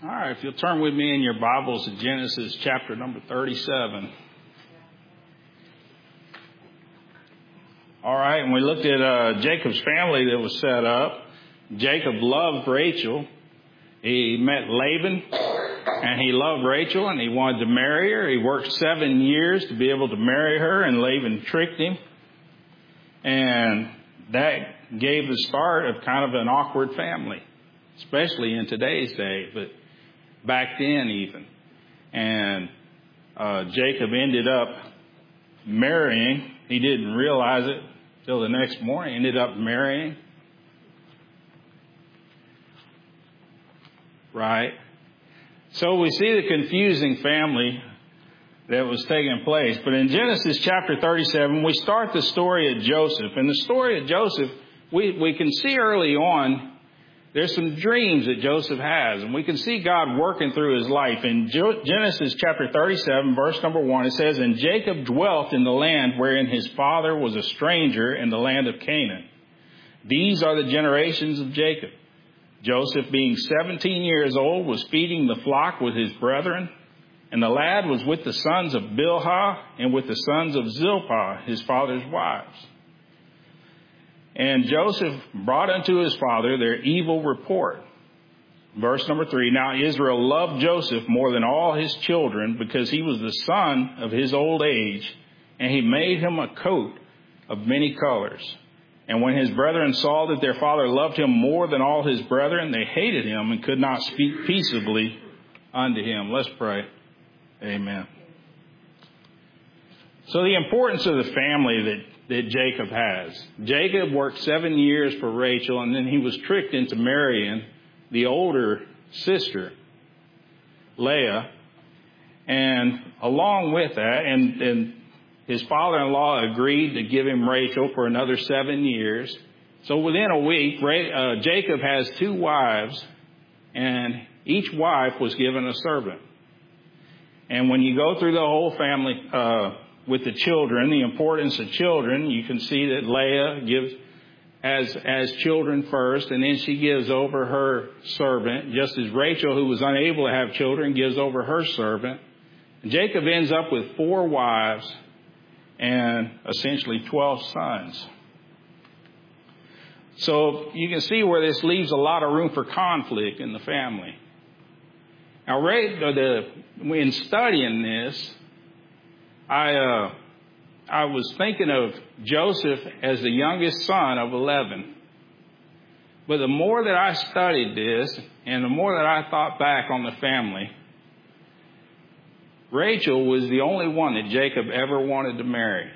All right, if you'll turn with me in your Bibles to Genesis chapter number 37. All right, and we looked at Jacob's family that was set up. Jacob loved Rachel. He met Laban, and he loved Rachel, and he wanted to marry her. He worked 7 years to be able to marry her, and Laban tricked him. And that gave the start of kind of an awkward family, especially in today's day, but back then even. And Jacob ended up marrying. He didn't realize it till the next morning. Ended up marrying. Right? So we see the confusing family that was taking place. But in Genesis chapter 37, we start the story of Joseph. And the story of Joseph, we can see early on, there's some dreams that Joseph has. And we can see God working through his life. In Genesis chapter 37, verse number 1, it says, "And Jacob dwelt in the land wherein his father was a stranger in the land of Canaan. These are the generations of Jacob. Joseph, being 17 years old, was feeding the flock with his brethren. And the lad was with the sons of Bilhah and with the sons of Zilpah, his father's wives. And Joseph brought unto his father their evil report." Verse number 3, "Now Israel loved Joseph more than all his children, because he was the son of his old age, and he made him a coat of many colors. And when his brethren saw that their father loved him more than all his brethren, they hated him and could not speak peaceably unto him." Let's pray. Amen. So the importance of the family that Jacob has. Jacob worked 7 years for Rachel, and then he was tricked into marrying the older sister, Leah. And along with that, and his father-in-law agreed to give him Rachel for another 7 years. So within a week, Jacob has 2 wives, and each wife was given a servant. And when you go through the whole family with the children, the importance of children, you can see that Leah gives as children first, and then she gives over her servant, just as Rachel, who was unable to have children, gives over her servant. And Jacob ends up with 4 wives and essentially 12 sons. So you can see where this leaves a lot of room for conflict in the family. Now, in studying this, I was thinking of Joseph as the youngest son of 11. But the more that I studied this, and the more that I thought back on the family, Rachel was the only one that Jacob ever wanted to marry.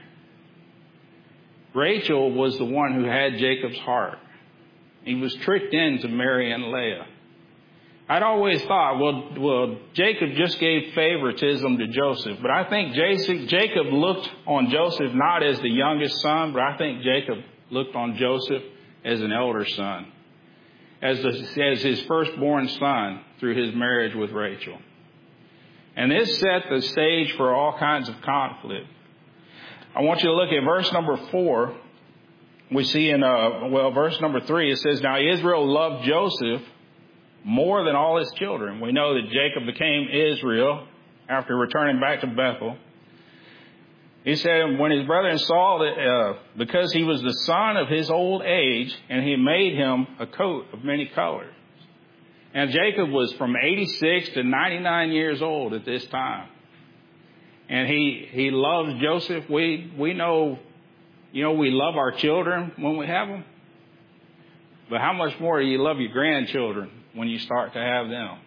Rachel was the one who had Jacob's heart. He was tricked into marrying Leah. I'd always thought, well, Jacob just gave favoritism to Joseph. But I think Jacob looked on Joseph not as the youngest son, but I think Jacob looked on Joseph as an elder son, as his firstborn son through his marriage with Rachel. And this set the stage for all kinds of conflict. I want you to look at verse number 4. We see in, verse number 3, it says, "Now Israel loved Joseph more than all his children." We know that Jacob became Israel after returning back to Bethel. He said, when his brethren saw that, because he was the son of his old age, and he made him a coat of many colors. And Jacob was from 86 to 99 years old at this time. And he loves Joseph. We know, we love our children when we have them. But how much more do you love your grandchildren when you start to have them?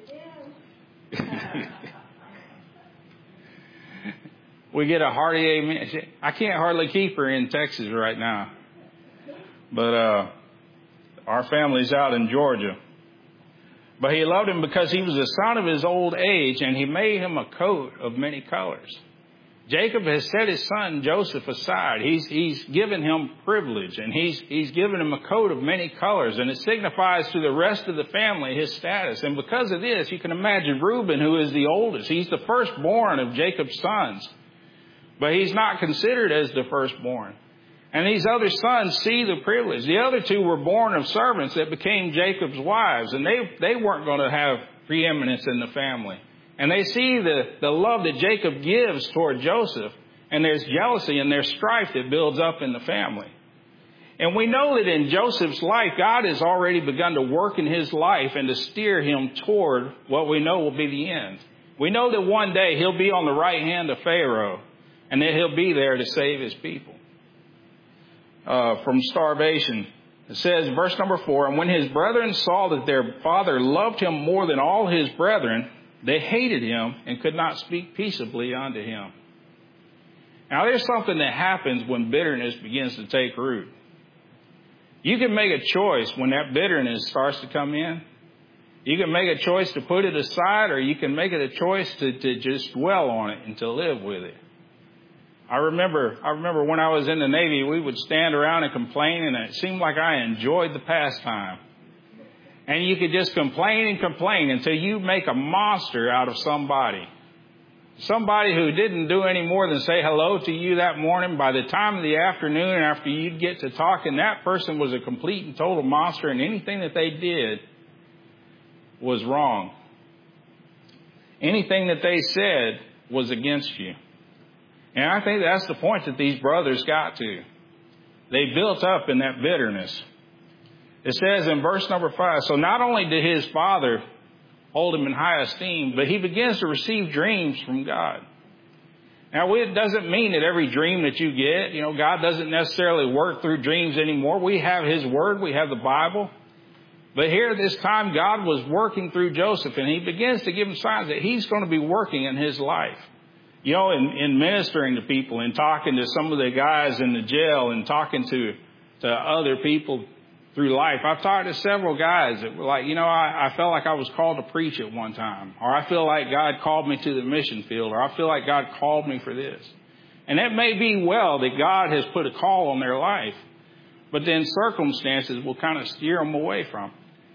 We get a hearty amen. I can't hardly keep her in Texas right now. But our family's out in Georgia. But he loved him because he was the son of his old age, and he made him a coat of many colors. Jacob has set his son Joseph aside. He's given him privilege, and he's given him a coat of many colors, and it signifies to the rest of the family his status. And because of this, you can imagine Reuben, who is the oldest. He's the firstborn of Jacob's sons, but he's not considered as the firstborn. And these other sons see the privilege. The other 2 were born of servants that became Jacob's wives, and they weren't going to have preeminence in the family. And they see the love that Jacob gives toward Joseph, and there's jealousy and there's strife that builds up in the family. And we know that in Joseph's life, God has already begun to work in his life and to steer him toward what we know will be the end. We know that one day he'll be on the right hand of Pharaoh, and that he'll be there to save his people from starvation. It says, verse number 4, and when his brethren saw that their father loved him more than all his brethren, they hated him and could not speak peaceably unto him. Now, there's something that happens when bitterness begins to take root. You can make a choice when that bitterness starts to come in. You can make a choice to put it aside, or you can make it a choice to just dwell on it and to live with it. I remember when I was in the Navy, we would stand around and complain, and it seemed like I enjoyed the pastime. And you could just complain and complain until you make a monster out of somebody. Somebody who didn't do any more than say hello to you that morning. By the time of the afternoon, after you'd get to talking, that person was a complete and total monster, and anything that they did was wrong. Anything that they said was against you. And I think that's the point that these brothers got to. They built up in that bitterness. It says in verse number 5, so not only did his father hold him in high esteem, but he begins to receive dreams from God. Now, it doesn't mean that every dream that you get, God doesn't necessarily work through dreams anymore. We have his word. We have the Bible. But here this time, God was working through Joseph, and he begins to give him signs that he's going to be working in his life. In ministering to people and talking to some of the guys in the jail and talking to other people through life, I've talked to several guys that were like, I felt like I was called to preach at one time, or I feel like God called me to the mission field, or I feel like God called me for this. And it may be well that God has put a call on their life, but then circumstances will kind of steer them away from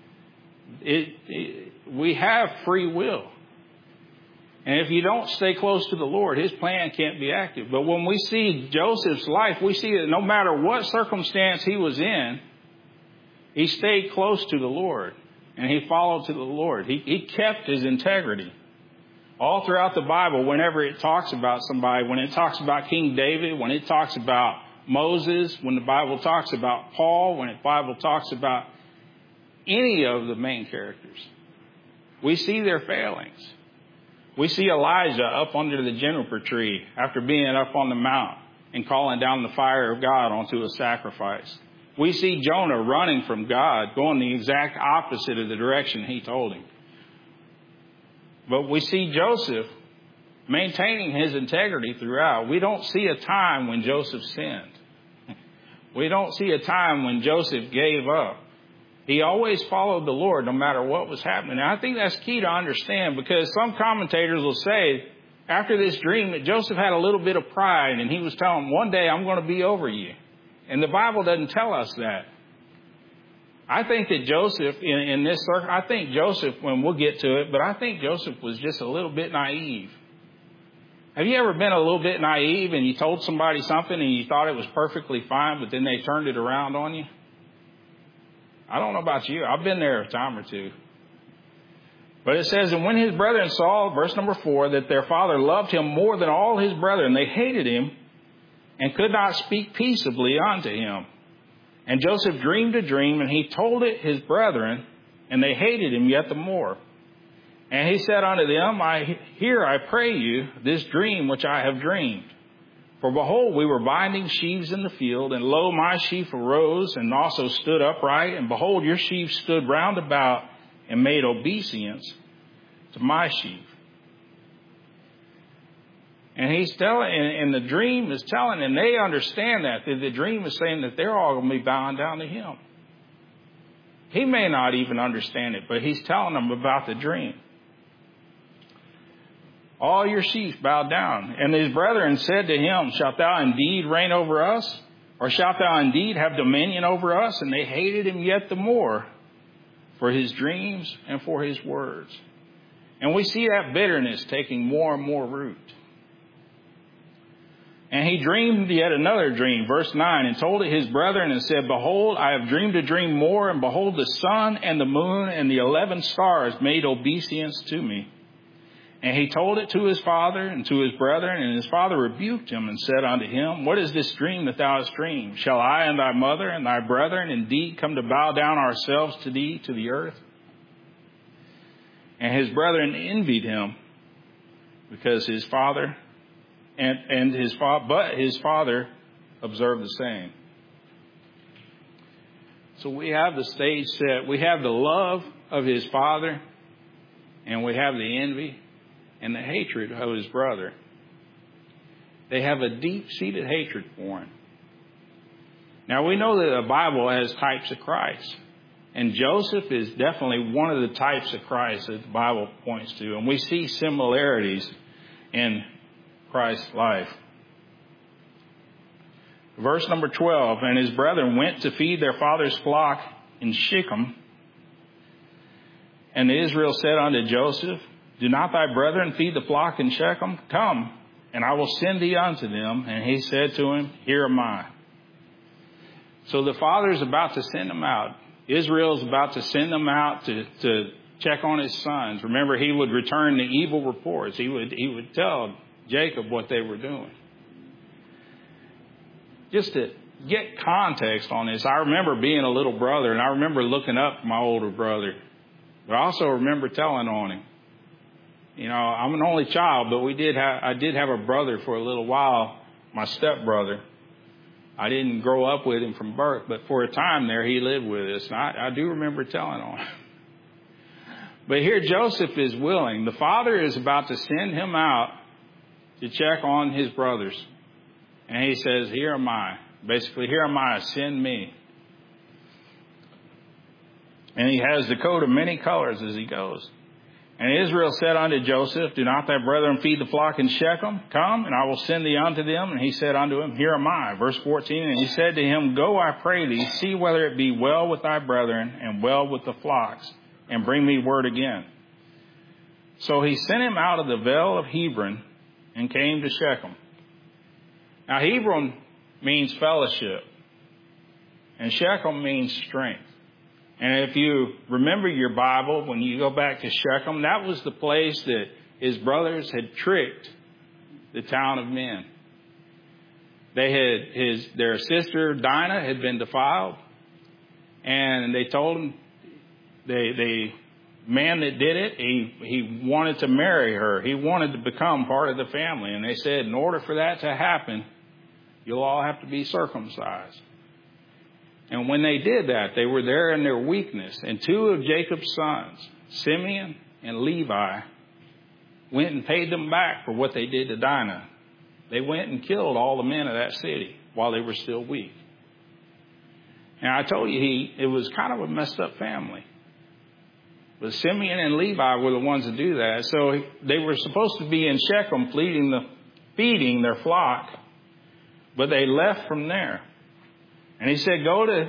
it. We have free will. And if you don't stay close to the Lord, his plan can't be active. But when we see Joseph's life, we see that no matter what circumstance he was in, he stayed close to the Lord, and he followed to the Lord. He kept his integrity. All throughout the Bible, whenever it talks about somebody, when it talks about King David, when it talks about Moses, when the Bible talks about Paul, when the Bible talks about any of the main characters, we see their failings. We see Elijah up under the juniper tree after being up on the mount and calling down the fire of God onto a sacrifice. We see Jonah running from God, going the exact opposite of the direction he told him. But we see Joseph maintaining his integrity throughout. We don't see a time when Joseph sinned. We don't see a time when Joseph gave up. He always followed the Lord no matter what was happening. And I think that's key to understand, because some commentators will say after this dream that Joseph had a little bit of pride, and he was telling him, one day I'm going to be over you. And the Bible doesn't tell us that. I think that Joseph, in this circle, I think Joseph, when we'll get to it, but I think Joseph was just a little bit naive. Have you ever been a little bit naive and you told somebody something and you thought it was perfectly fine, but then they turned it around on you? I don't know about you. I've been there a time or two. But it says, and when his brethren saw, verse number 4, that their father loved him more than all his brethren, they hated him and could not speak peaceably unto him. And Joseph dreamed a dream, and he told it his brethren, and they hated him yet the more. And he said unto them, I pray you, this dream which I have dreamed. For behold, we were binding sheaves in the field, and lo, my sheaf arose and also stood upright, and behold, your sheaf stood round about and made obeisance to my sheaf. And he's telling, and the dream is telling, and they understand that the dream is saying that they're all going to be bowing down to him. He may not even understand it, but he's telling them about the dream. All your sheep bowed down. And his brethren said to him, shalt thou indeed reign over us? Or shalt thou indeed have dominion over us? And they hated him yet the more for his dreams and for his words. And we see that bitterness taking more and more root. And he dreamed yet another dream, verse 9, and told it his brethren and said, Behold, I have dreamed a dream more, and behold, the sun and the moon and the 11 stars made obeisance to me. And he told it to his father and to his brethren, and his father rebuked him and said unto him, What is this dream that thou hast dreamed? Shall I and thy mother and thy brethren indeed come to bow down ourselves to thee to the earth? And his brethren envied him because his father but his father observed the same. So we have the stage set. We have the love of his father, and we have the envy and the hatred of his brother. They have a deep-seated hatred for him. Now we know that the Bible has types of Christ. And Joseph is definitely one of the types of Christ that the Bible points to. And we see similarities in Christ's life. Verse number 12, and his brethren went to feed their father's flock in Shechem. And Israel said unto Joseph, Do not thy brethren feed the flock in Shechem? Come, and I will send thee unto them. And he said to him, Here am I. So the father is about to send them out. Israel is about to send them out to check on his sons. Remember, he would return the evil reports. He would tell Jacob what they were doing. Just to get context on this, I remember being a little brother, and I remember looking up to my older brother. But I also remember telling on him. You know, I'm an only child, but I did have a brother for a little while, my stepbrother. I didn't grow up with him from birth, but for a time there, he lived with us. And I do remember telling on him. But here Joseph is willing. The father is about to send him out to check on his brothers. And he says, Here am I. Basically, here am I, send me. And he has the coat of many colors as he goes. And Israel said unto Joseph, Do not thy brethren feed the flock in Shechem? Come, and I will send thee unto them. And he said unto him, Here am I. Verse 14, and he said to him, Go, I pray thee, see whether it be well with thy brethren and well with the flocks, and bring me word again. So he sent him out of the vale of Hebron and came to Shechem. Now, Hebron means fellowship, and Shechem means strength. And if you remember your Bible, when you go back to Shechem, that was the place that his brothers had tricked the town of men. Their sister Dinah had been defiled, and they told him, the man that did it, he wanted to marry her. He wanted to become part of the family. And they said, in order for that to happen, you'll all have to be circumcised. And when they did that, they were there in their weakness. And two of Jacob's sons, Simeon and Levi, went and paid them back for what they did to Dinah. They went and killed all the men of that city while they were still weak. And I told you, it was kind of a messed up family. But Simeon and Levi were the ones to do that. So they were supposed to be in Shechem feeding their flock, but they left from there. And he said,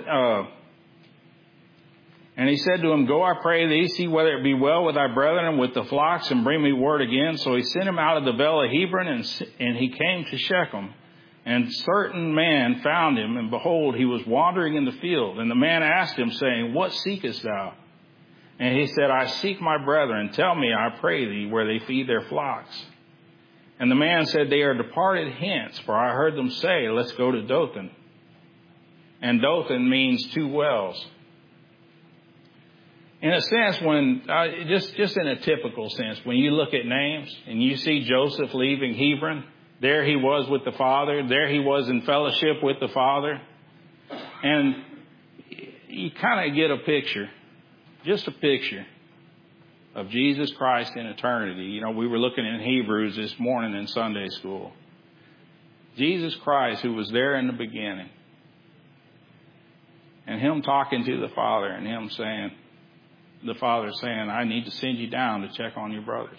and he said to him, Go, I pray thee, see whether it be well with thy brethren with the flocks, and bring me word again. So he sent him out of the vale of Hebron, and he came to Shechem. And certain man found him, and behold, he was wandering in the field. And the man asked him, saying, What seekest thou? And he said, I seek my brethren. Tell me, I pray thee, where they feed their flocks. And the man said, They are departed hence, for I heard them say, Let's go to Dothan. And Dothan means two wells. In a sense, just in a typical sense, when you look at names and you see Joseph leaving Hebron, there he was with the Father, there he was in fellowship with the Father. And you kind of get a picture, just a picture of Jesus Christ in eternity. You know, we were looking in Hebrews this morning in Sunday school. Jesus Christ, who was there in the beginning. And him talking to the Father and him saying, the Father saying, I need to send you down to check on your brothers.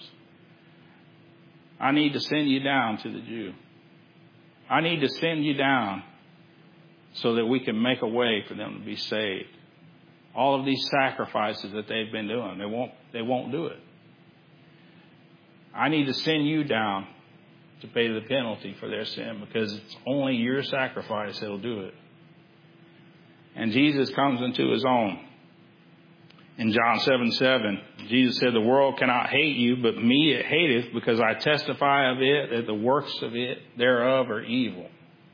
I need to send you down to the Jew. I need to send you down so that we can make a way for them to be saved. All of these sacrifices that they've been doing, they won't do it. I need to send you down to pay the penalty for their sin, because it's only your sacrifice that'll do it. And Jesus comes into his own. In John 7:7, Jesus said, the world cannot hate you, but me it hateth, because I testify of it that the works of it thereof are evil.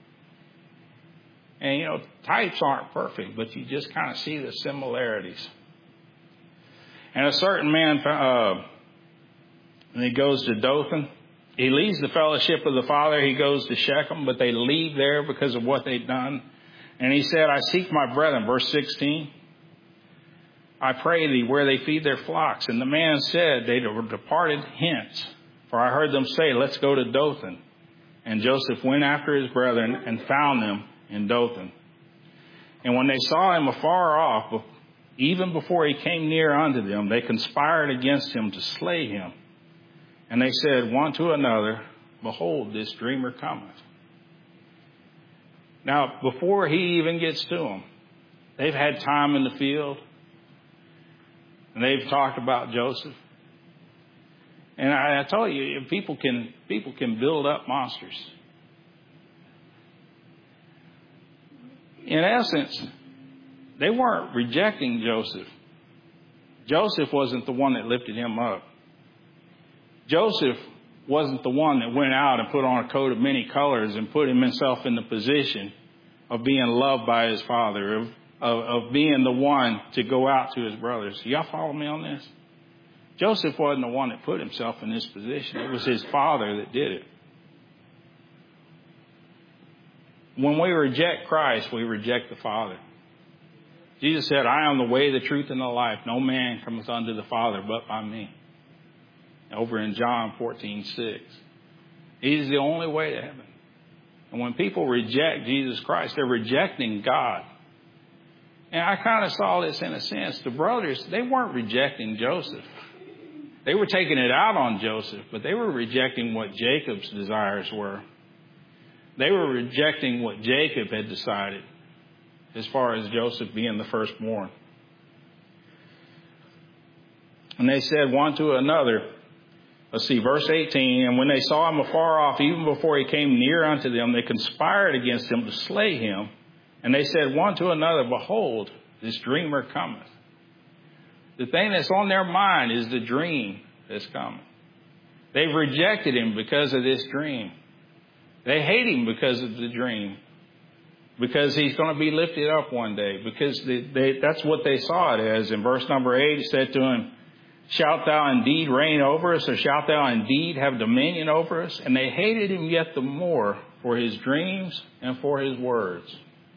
And, types aren't perfect, but you just kind of see the similarities. And a certain man, and he goes to Dothan. He leaves the fellowship of the Father. He goes to Shechem, but they leave there because of what they've done. And he said, I seek my brethren, verse 16. I pray thee where they feed their flocks. And the man said, they were departed hence. For I heard them say, let's go to Dothan. And Joseph went after his brethren and found them in Dothan. And when they saw him afar off, even before he came near unto them, they conspired against him to slay him. And they said one to another, behold, this dreamer cometh. Now, before he even gets to them, they've had time in the field. And they've talked about Joseph. And I told you, people can build up monsters. In essence, they weren't rejecting Joseph. Joseph wasn't the one that lifted him up. Joseph wasn't the one that went out and put on a coat of many colors and put himself in the position of being loved by his father, of being the one to go out to his brothers. Y'all follow me on this? Joseph wasn't the one that put himself in this position. It was his father that did it. When we reject Christ, we reject the Father. Jesus said, I am the way, the truth, and the life. No man cometh unto the Father but by me. Over in John 14:6. He's the only way to heaven. And when people reject Jesus Christ, they're rejecting God. And I kind of saw this in a sense. The brothers, they weren't rejecting Joseph. They were taking it out on Joseph, but they were rejecting what Jacob's desires were. They were rejecting what Jacob had decided as far as Joseph being the firstborn. And they said one to another, let's see, verse 18, and when they saw him afar off, even before he came near unto them, they conspired against him to slay him. And they said one to another, behold, this dreamer cometh. The thing that's on their mind is the dream that's coming. They've rejected him because of this dream. They hate him because of the dream. Because he's going to be lifted up one day. Because that's what they saw it as. In verse number 8, it said to him, shalt thou indeed reign over us, or shalt thou indeed have dominion over us? And they hated him yet the more for his dreams and for his words.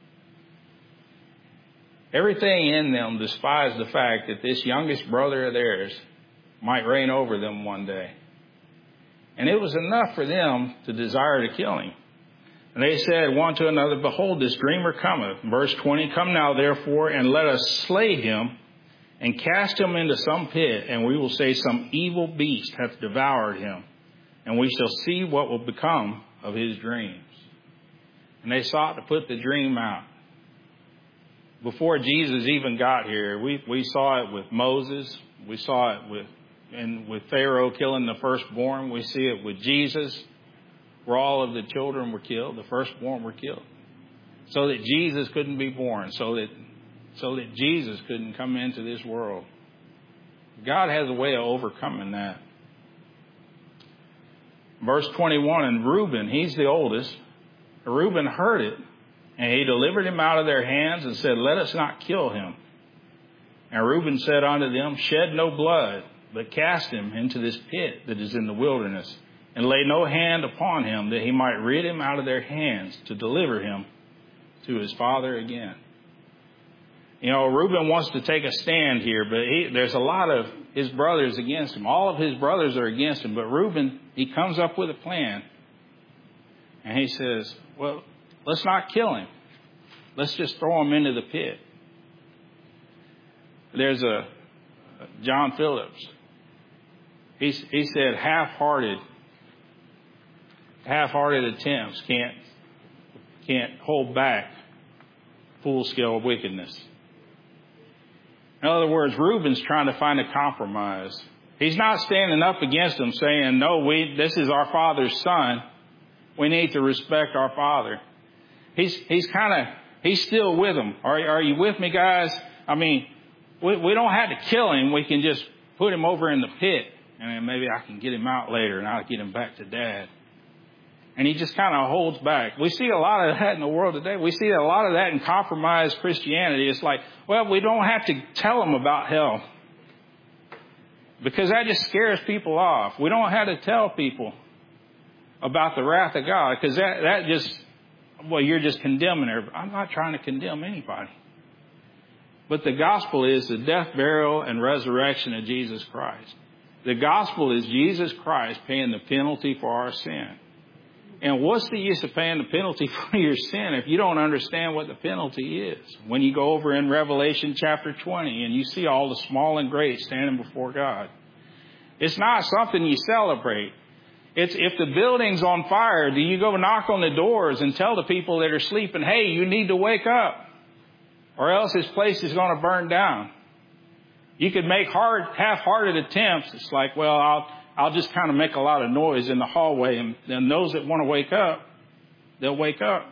Everything in them despised the fact that this youngest brother of theirs might reign over them one day. And it was enough for them to desire to kill him. And they said one to another, behold, this dreamer cometh. Verse 20, come now therefore, and let us slay him, and cast him into some pit, and we will say some evil beast hath devoured him, and we shall see what will become of his dreams. And they sought to put the dream out. Before Jesus even got here, we saw it with Moses. We saw it with Pharaoh killing the firstborn. We see it with Jesus, where all of the children were killed. The firstborn were killed. So that Jesus couldn't be born. So that Jesus couldn't come into this world. God has a way of overcoming that. Verse 21, and Reuben, he's the oldest. Reuben heard it, and he delivered him out of their hands and said, let us not kill him. And Reuben said unto them, shed no blood, but cast him into this pit that is in the wilderness, and lay no hand upon him, that he might rid him out of their hands, to deliver him to his father again. Reuben wants to take a stand here, but there's a lot of his brothers against him. All of his brothers are against him, but Reuben, he comes up with a plan. And he says, well, let's not kill him. Let's just throw him into the pit. There's a John Phillips. He said half-hearted attempts can't hold back full-scale wickedness. In other words, Reuben's trying to find a compromise. He's not standing up against them saying, no, this is our father's son. We need to respect our Father. He's still with them. Are you with me, guys? I mean, we don't have to kill him. We can just put him over in the pit, and then maybe I can get him out later, and I'll get him back to Dad. And he just kind of holds back. We see a lot of that in the world today. We see a lot of that in compromised Christianity. It's like, well, we don't have to tell them about hell, because that just scares people off. We don't have to tell people about the wrath of God, because that just, well, you're just condemning everybody. I'm not trying to condemn anybody. But the gospel is the death, burial, and resurrection of Jesus Christ. The gospel is Jesus Christ paying the penalty for our sin. And what's the use of paying the penalty for your sin if you don't understand what the penalty is? When you go over in Revelation chapter 20 and you see all the small and great standing before God. It's not something you celebrate. It's if the building's on fire, do you go knock on the doors and tell the people that are sleeping, hey, you need to wake up, or else this place is going to burn down? You could make half-hearted attempts. It's like, well, I'll just kind of make a lot of noise in the hallway, and then those that want to wake up, they'll wake up.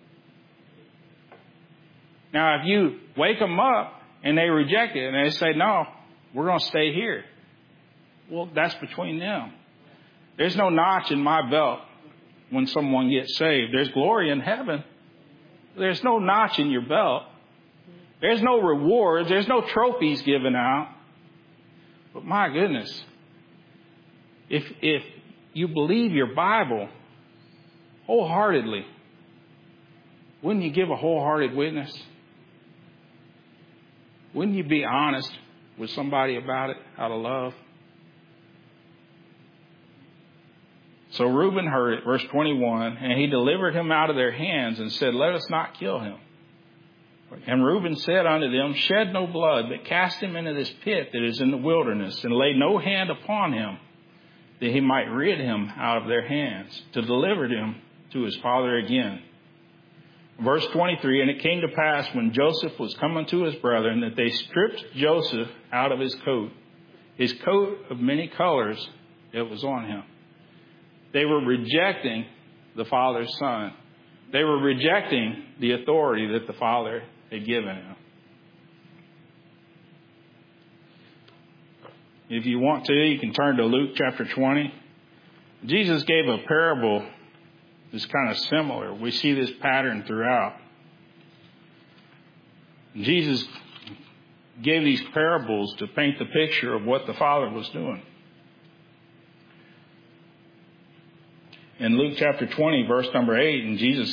Now, if you wake them up and they reject it and they say, no, we're going to stay here, well, that's between them. There's no notch in my belt when someone gets saved. There's glory in heaven. There's no notch in your belt. There's no rewards. There's no trophies given out. But my goodness, if you believe your Bible wholeheartedly, wouldn't you give a wholehearted witness? Wouldn't you be honest with somebody about it out of love? So Reuben heard it, verse 21, and he delivered him out of their hands and said, let us not kill him. And Reuben said unto them, shed no blood, but cast him into this pit that is in the wilderness, and lay no hand upon him, that he might rid him out of their hands, to deliver him to his father again. Verse 23, and it came to pass when Joseph was come unto his brethren, that they stripped Joseph out of his coat of many colors that was on him. They were rejecting the Father's Son. They were rejecting the authority that the Father had given him. If you want to, you can turn to Luke chapter 20. Jesus gave a parable that's kind of similar. We see this pattern throughout. Jesus gave these parables to paint the picture of what the Father was doing. In Luke chapter 20, verse number 8, and Jesus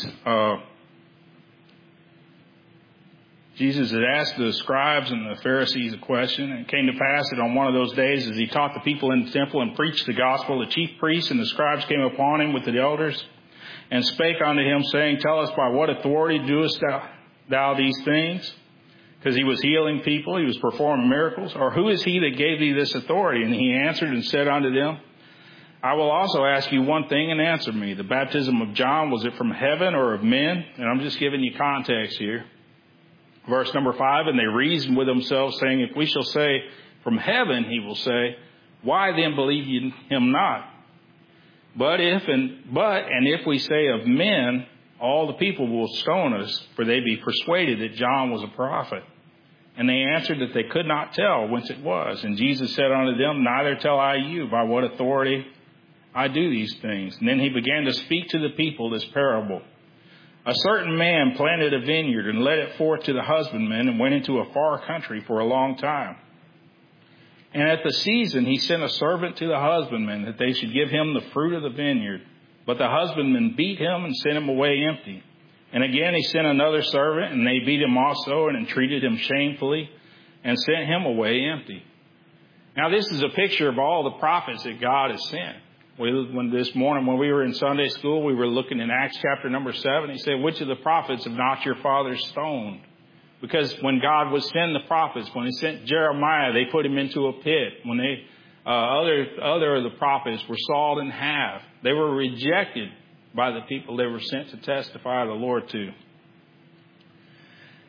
had asked the scribes and the Pharisees a question, and it came to pass that on one of those days, as he taught the people in the temple and preached the gospel, the chief priests and the scribes came upon him with the elders and spake unto him, saying, tell us, by what authority doest thou these things? Because he was healing people, he was performing miracles. Or who is he that gave thee this authority? And he answered and said unto them, I will also ask you one thing, and answer me. The baptism of John, was it from heaven or of men? And I'm just giving you context here. Verse number 5, and they reasoned with themselves, saying, if we shall say from heaven, he will say, why then believe ye him not? But if we say of men, all the people will stone us, for they be persuaded that John was a prophet. And they answered that they could not tell whence it was. And Jesus said unto them, neither tell I you by what authority I do these things. And then he began to speak to the people this parable. A certain man planted a vineyard and led it forth to the husbandmen, and went into a far country for a long time. And at the season he sent a servant to the husbandmen, that they should give him the fruit of the vineyard. But the husbandmen beat him and sent him away empty. And again he sent another servant, and they beat him also, and entreated him shamefully, and sent him away empty. Now this is a picture of all the prophets that God has sent. When this morning, when we were in Sunday school, we were looking in Acts chapter number 7. He said, which of the prophets have not your fathers stoned? Because when God was sending the prophets, when he sent Jeremiah, they put him into a pit. When other of the prophets were sawed in half. They were rejected by the people they were sent to testify the Lord to.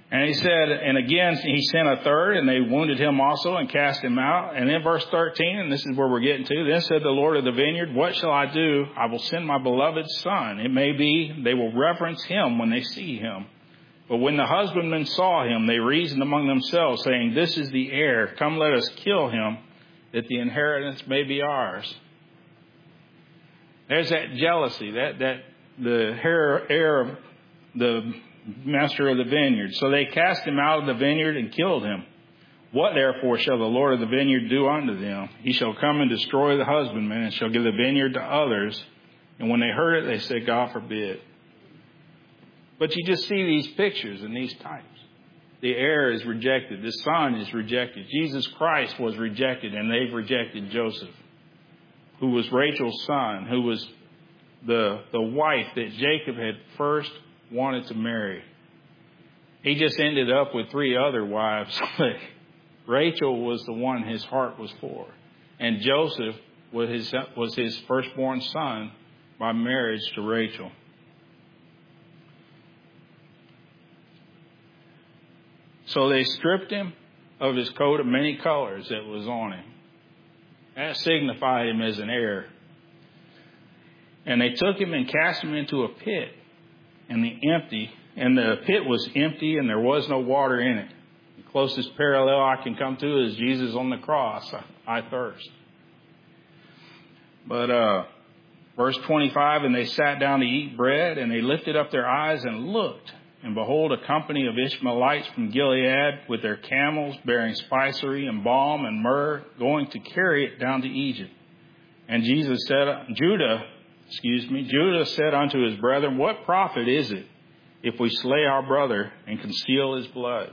And he said, and again, he sent a third, and they wounded him also and cast him out. And then verse 13, and this is where we're getting to. Then said the Lord of the vineyard, what shall I do? I will send my beloved son. It may be they will reverence him when they see him. But when the husbandmen saw him, they reasoned among themselves, saying, this is the heir. Come, let us kill him, that the inheritance may be ours. There's that jealousy, that the heir of the master of the vineyard. So they cast him out of the vineyard and killed him. What therefore shall the Lord of the vineyard do unto them? He shall come and destroy the husbandman, and shall give the vineyard to others. And when they heard it, they said, God forbid. But you just see these pictures and these types. The heir is rejected. The son is rejected. Jesus Christ was rejected, and they've rejected Joseph, who was Rachel's son, who was the wife that Jacob had first wanted to marry. He just ended up with 3 other wives. Rachel was the one his heart was for. And Joseph was his firstborn son by marriage to Rachel. So they stripped him of his coat of many colors that was on him. That signified him as an heir. And they took him and cast him into a pit. And the pit was empty, and there was no water in it. The closest parallel I can come to is Jesus on the cross. I thirst. But verse 25, and they sat down to eat bread, and they lifted up their eyes and looked. And behold, a company of Ishmaelites from Gilead with their camels bearing spicery and balm and myrrh, going to carry it down to Egypt. And Judah said unto his brethren, what profit is it if we slay our brother and conceal his blood?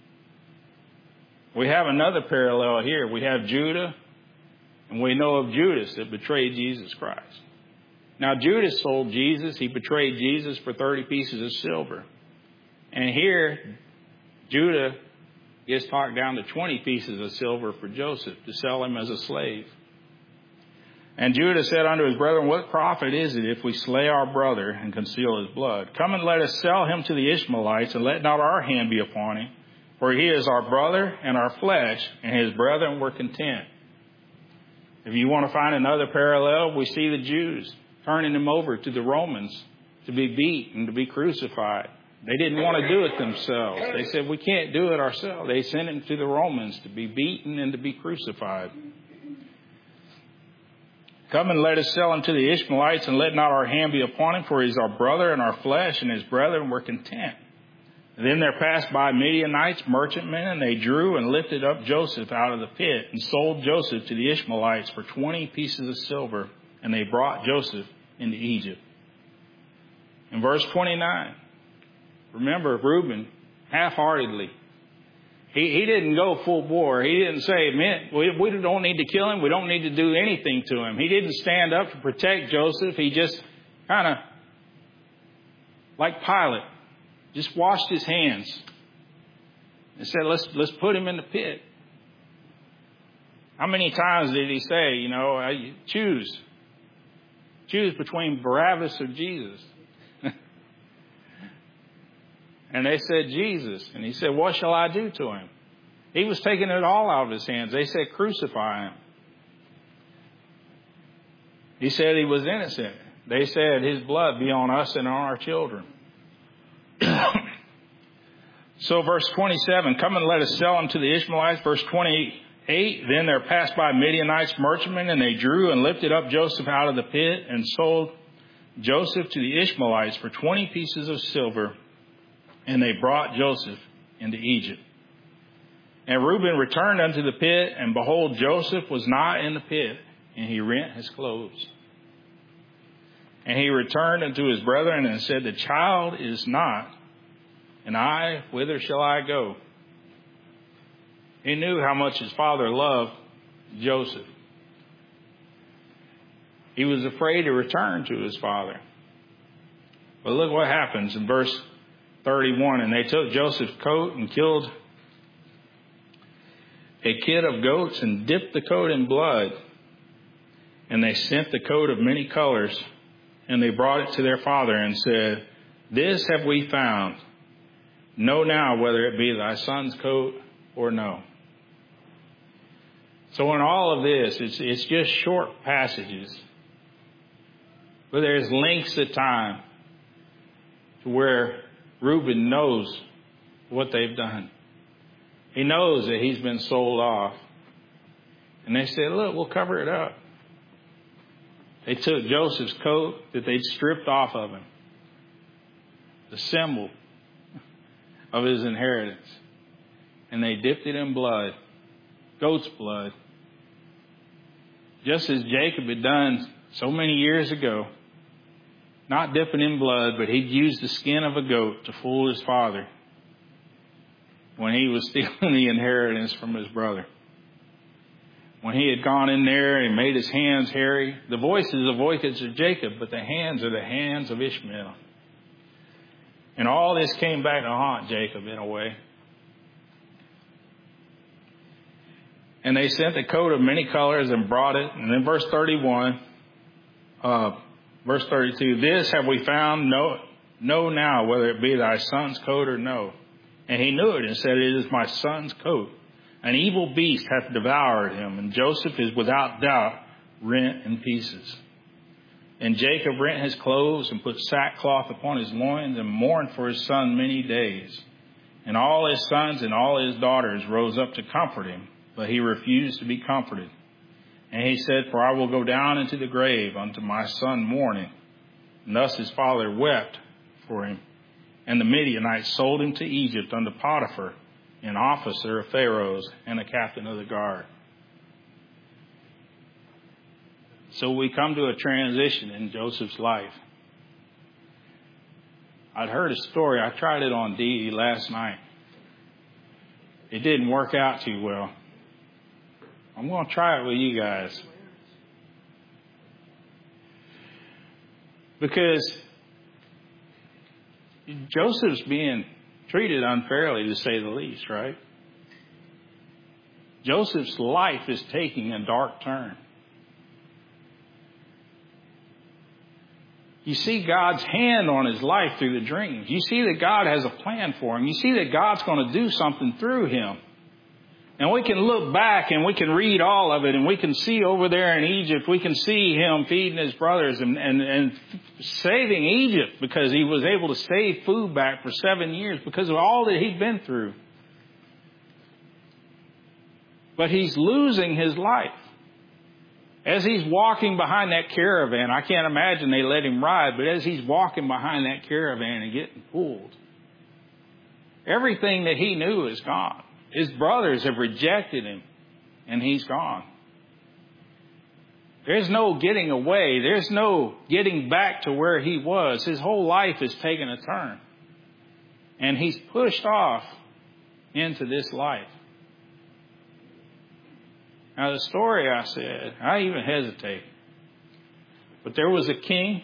We have another parallel here. We have Judah, and we know of Judas that betrayed Jesus Christ. Now, Judas sold Jesus. He betrayed Jesus for 30 pieces of silver. And here, Judah gets talked down to 20 pieces of silver for Joseph to sell him as a slave. And Judah said unto his brethren, what profit is it if we slay our brother and conceal his blood? Come and let us sell him to the Ishmaelites, and let not our hand be upon him. For he is our brother and our flesh, and his brethren were content. If you want to find another parallel, we see the Jews turning him over to the Romans to be beat and to be crucified. They didn't want to do it themselves. They said, we can't do it ourselves. They sent him to the Romans to be beaten and to be crucified. Come and let us sell him to the Ishmaelites, and let not our hand be upon him, for he is our brother and our flesh, and his brethren were content. And then there passed by Midianites, merchantmen, and they drew and lifted up Joseph out of the pit, and sold Joseph to the Ishmaelites for 20 pieces of silver, and they brought Joseph into Egypt. In verse 29, remember Reuben, half-heartedly. He didn't go full bore. He didn't say, man, we don't need to kill him. We don't need to do anything to him. He didn't stand up to protect Joseph. He just kind of, like Pilate, just washed his hands and said, let's put him in the pit. How many times did he say, choose between Barabbas or Jesus? And they said, Jesus. And he said, what shall I do to him? He was taking it all out of his hands. They said, crucify him. He said he was innocent. They said, his blood be on us and on our children. So verse 27, come and let us sell him to the Ishmaelites. Verse 28, then there passed by Midianites, merchantmen, and they drew and lifted up Joseph out of the pit, and sold Joseph to the Ishmaelites for 20 pieces of silver. And they brought Joseph into Egypt. And Reuben returned unto the pit, and behold, Joseph was not in the pit, and he rent his clothes. And he returned unto his brethren and said, the child is not, and I, whither shall I go? He knew how much his father loved Joseph. He was afraid to return to his father. But look what happens in verse 31, and they took Joseph's coat and killed a kid of goats and dipped the coat in blood. And they sent the coat of many colors, and they brought it to their father and said, this have we found. Know now whether it be thy son's coat or no. So in all of this, it's just short passages. But there's lengths of time to where Reuben knows what they've done. He knows that he's been sold off. And they said, look, we'll cover it up. They took Joseph's coat that they'd stripped off of him, the symbol of his inheritance, and they dipped it in blood, goat's blood, just as Jacob had done so many years ago. Not dipping in blood, but he'd used the skin of a goat to fool his father when he was stealing the inheritance from his brother. When he had gone in there and made his hands hairy, the voice is the voice of Jacob, but the hands are the hands of Ishmael. And all this came back to haunt Jacob in a way. And they sent a coat of many colors and brought it. And then verse 31, verse 32, this have we found, know now whether it be thy son's coat or no. And he knew it and said, it is my son's coat. An evil beast hath devoured him, and Joseph is without doubt rent in pieces. And Jacob rent his clothes and put sackcloth upon his loins and mourned for his son many days. And all his sons and all his daughters rose up to comfort him, but he refused to be comforted. And he said, for I will go down into the grave unto my son mourning. And thus his father wept for him. And the Midianites sold him to Egypt unto Potiphar, an officer of Pharaoh's and a captain of the guard. So we come to a transition in Joseph's life. I'd heard a story. I tried it on Dee last night. It didn't work out too well. I'm going to try it with you guys. Because Joseph's being treated unfairly, to say the least, right? Joseph's life is taking a dark turn. You see God's hand on his life through the dreams. You see that God has a plan for him. You see that God's going to do something through him. And we can look back and we can read all of it, and we can see over there in Egypt, we can see him feeding his brothers and saving Egypt, because he was able to save food back for 7 years because of all that he'd been through. But he's losing his life. As he's walking behind that caravan, I can't imagine they let him ride, but as he's walking behind that caravan and getting pulled, everything that he knew is gone. His brothers have rejected him, and he's gone. There's no getting away. There's no getting back to where he was. His whole life has taken a turn. And he's pushed off into this life. Now, the story I said, I even hesitate. But there was a king.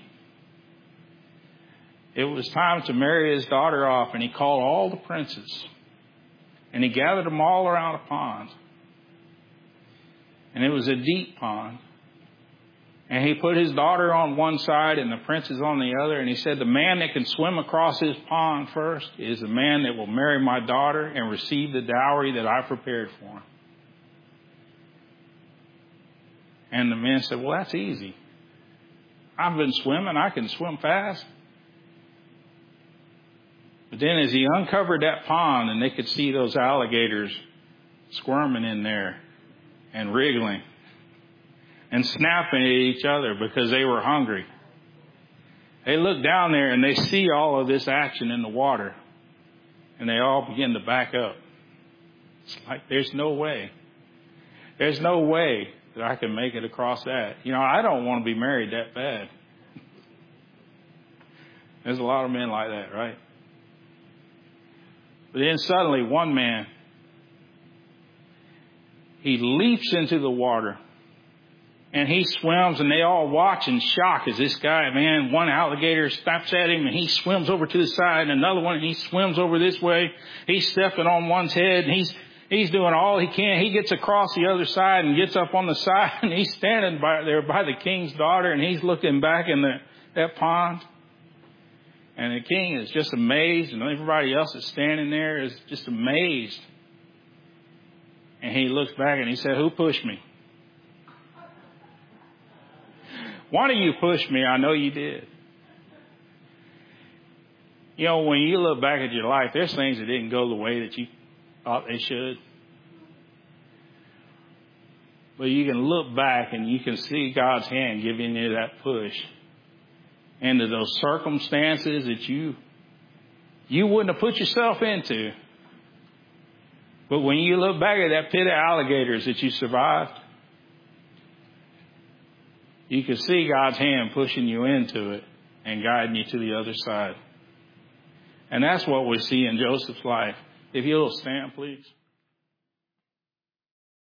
It was time to marry his daughter off, and he called all the princes. And he gathered them all around a pond. And it was a deep pond. And he put his daughter on one side and the princes on the other. And he said, the man that can swim across this pond first is the man that will marry my daughter and receive the dowry that I prepared for him. And the men said, well, that's easy. I've been swimming. I can swim fast. But then as he uncovered that pond, and they could see those alligators squirming in there and wriggling and snapping at each other because they were hungry. They look down there and they see all of this action in the water, and they all begin to back up. It's like, there's no way. There's no way that I can make it across that. You know, I don't want to be married that bad. There's a lot of men like that, right? But then suddenly one man, he leaps into the water and he swims, and they all watch in shock as this guy, man, one alligator snaps at him and he swims over to the side, and another one, and he swims over this way. He's stepping on one's head, and he's doing all he can. He gets across the other side and gets up on the side, and he's standing there by the king's daughter, and he's looking back in that pond. And the king is just amazed, and everybody else that's standing there is just amazed. And he looks back and he said, "Who pushed me? One of you pushed me. I know you did." You know, when you look back at your life, there's things that didn't go the way that you thought they should. But you can look back and you can see God's hand giving you that push into those circumstances that you wouldn't have put yourself into. But when you look back at that pit of alligators that you survived, you can see God's hand pushing you into it and guiding you to the other side. And that's what we see in Joseph's life. If you'll stand, please.